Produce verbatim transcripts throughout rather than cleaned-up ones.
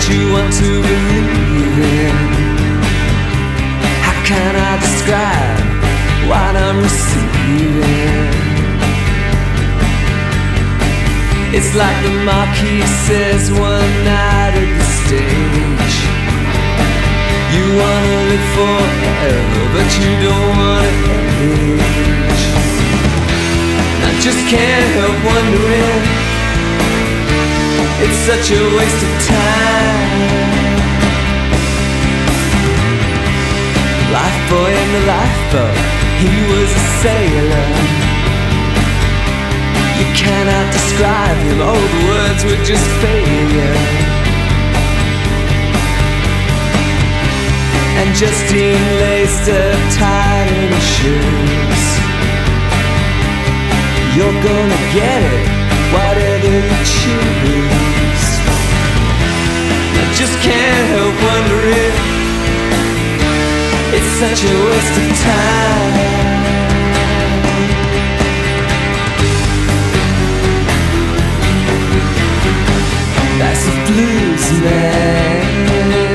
you want to believe in. How can I describe what I'm receiving? It's like the marquee says one night at the stage, you wanna live forever, but you don't wanna age. I just can't help wondering, it's such a waste of time. Lifeboy in the lifeboat, he was a sailor. You cannot describe him, oh the words were just failure. And Justine laced her tight in her shoes. You're gonna get it, whatever you choose. I just can't help wondering, it's such a waste of time. That's the blues man.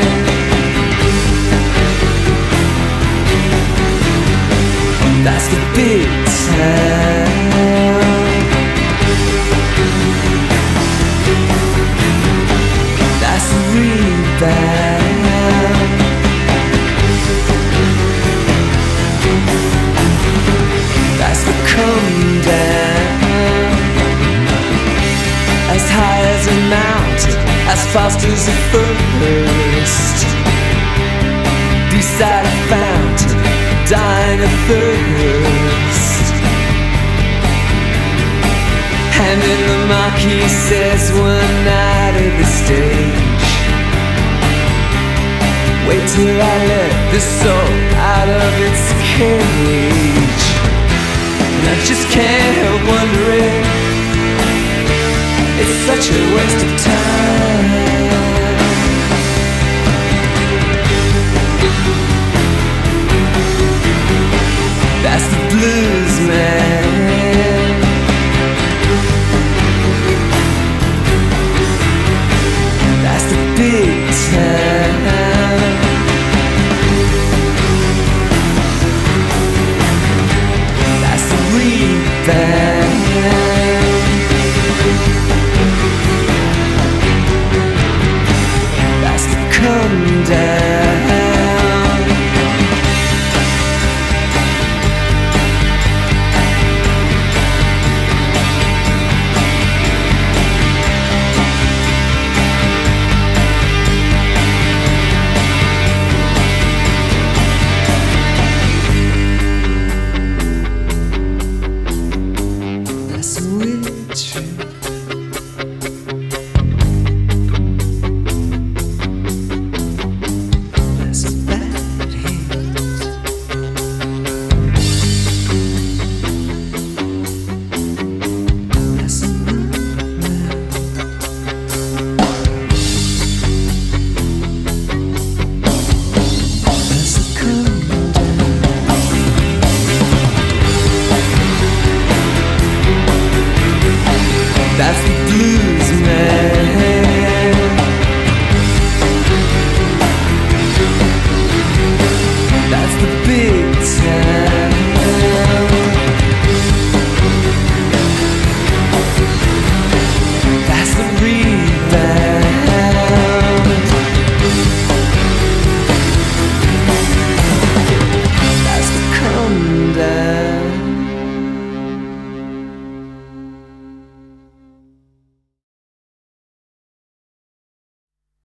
That's the big town. That's the rebound. That's the come down. As high as a mountain, as fast as a first. Beside a fountain, dying of thirst. And then the marquee says one night at the stage, wait till I let this soul out of its cage. And I just can't help wondering, it's such a waste of time. That's the blues man. That's the big town. That's the rebound. That's the come down. That's the blue